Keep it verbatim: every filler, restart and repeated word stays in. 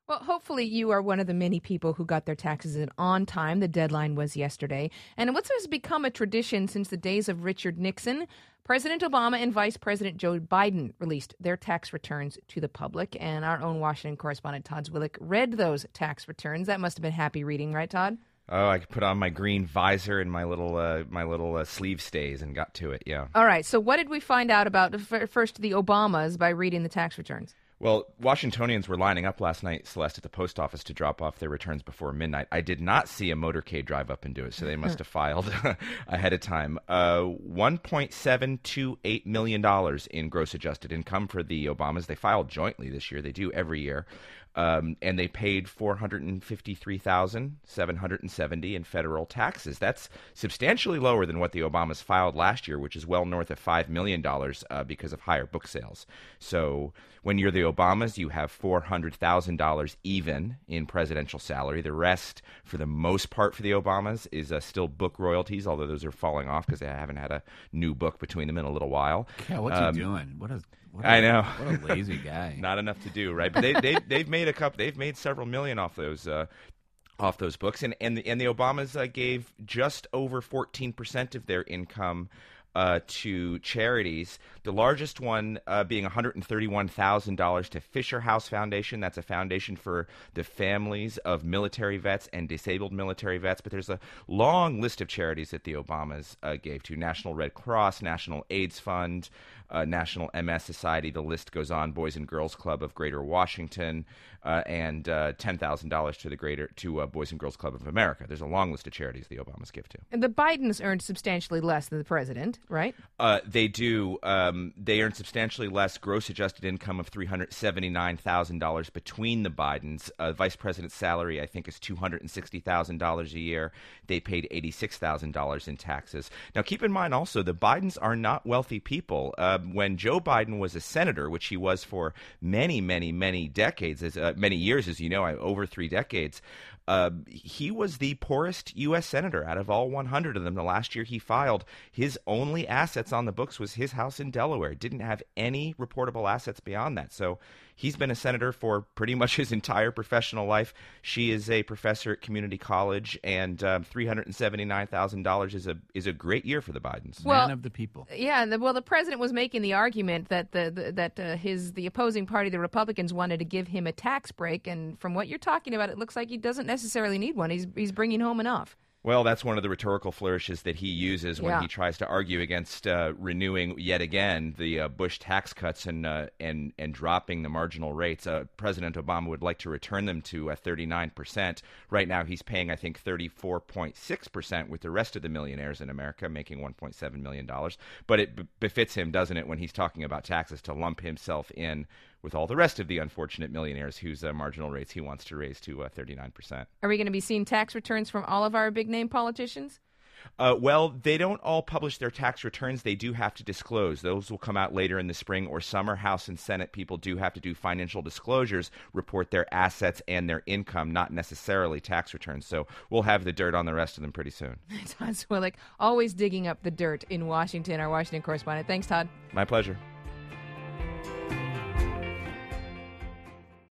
Well, hopefully you are one of the many people who got their taxes in on time. The deadline was yesterday. And what's has become a tradition since the days of Richard Nixon, President Obama and Vice President Joe Biden released their tax returns to the public. And our own Washington correspondent Todd Zwillich read those tax returns. That must have been happy reading, right, Todd? Oh, I put on my green visor and my little uh, my little uh, sleeve stays and got to it, yeah. All right. So what did we find out about, first, the Obamas by reading the tax returns? Well, Washingtonians were lining up last night, Celeste, at the post office to drop off their returns before midnight. I did not see a motorcade drive up and do it, so they must have filed ahead of time. Uh, one point seven two eight million dollars in gross adjusted income for the Obamas. They filed jointly this year. They do every year. Um, and they paid four hundred fifty-three thousand seven hundred seventy dollars in federal taxes. That's substantially lower than what the Obamas filed last year, which is well north of five million dollars uh, because of higher book sales. So when you're the Obamas, you have four hundred thousand dollars even in presidential salary. The rest, for the most part for the Obamas, is uh, still book royalties, although those are falling off because they haven't had a new book between them in a little while. Yeah, what's um, he doing? What a, what a, I know. What a lazy guy. Not enough to do, right? But they, they, they've made a couple. They've made several million off those uh, off those books, and and the, and the Obamas uh, gave just over fourteen percent of their income Uh, to charities, the largest one uh, being one hundred thirty-one thousand dollars to Fisher House Foundation. That's a foundation for the families of military vets and disabled military vets. But there's a long list of charities that the Obamas uh, gave to: National Red Cross, National AIDS Fund, uh, National M S Society. The list goes on. Boys and Girls Club of Greater Washington, uh, and uh, ten thousand dollars to the Greater to uh, Boys and Girls Club of America. There's a long list of charities the Obamas give to. And the Bidens earned substantially less than the president, right? Uh, they do. Um, they earn substantially less gross adjusted income of three hundred seventy-nine thousand dollars between the Bidens. Uh, Vice President's salary, I think, is two hundred sixty thousand dollars a year. They paid eighty-six thousand dollars in taxes. Now, keep in mind also, the Bidens are not wealthy people. Uh, when Joe Biden was a senator, which he was for many, many, many decades, as, uh, many years, as you know, over three decades, Uh, he was the poorest U S senator out of all one hundred of them. The last year he filed, his only assets on the books was his house in Delaware. Didn't have any reportable assets beyond that. So he's been a senator for pretty much his entire professional life. She is a professor at community college, and um, three hundred seventy-nine thousand dollars is a is a great year for the Bidens. Well, Man of the people. Yeah, the, well, the president was making the argument that the, the that uh, his the opposing party, the Republicans, wanted to give him a tax break, and from what you're talking about, it looks like he doesn't necessarily need one. He's he's bringing home enough. Well, that's one of the rhetorical flourishes that he uses when yeah. he tries to argue against uh, renewing yet again the uh, Bush tax cuts and uh, and and dropping the marginal rates. Uh, President Obama would like to return them to uh, thirty-nine percent. Right now, he's paying, I think, thirty-four point six percent with the rest of the millionaires in America, making one point seven million dollars. But it b- befits him, doesn't it, when he's talking about taxes, to lump himself in with all the rest of the unfortunate millionaires whose uh, marginal rates he wants to raise to uh, thirty-nine percent. Are we going to be seeing tax returns from all of our big-name politicians? Uh, well, they don't all publish their tax returns. They do have to disclose. Those will come out later in the spring or summer. House and Senate people do have to do financial disclosures, report their assets and their income, not necessarily tax returns. So we'll have the dirt on the rest of them pretty soon. Todd Zwillich, always digging up the dirt in Washington, our Washington correspondent. Thanks, Todd. My pleasure.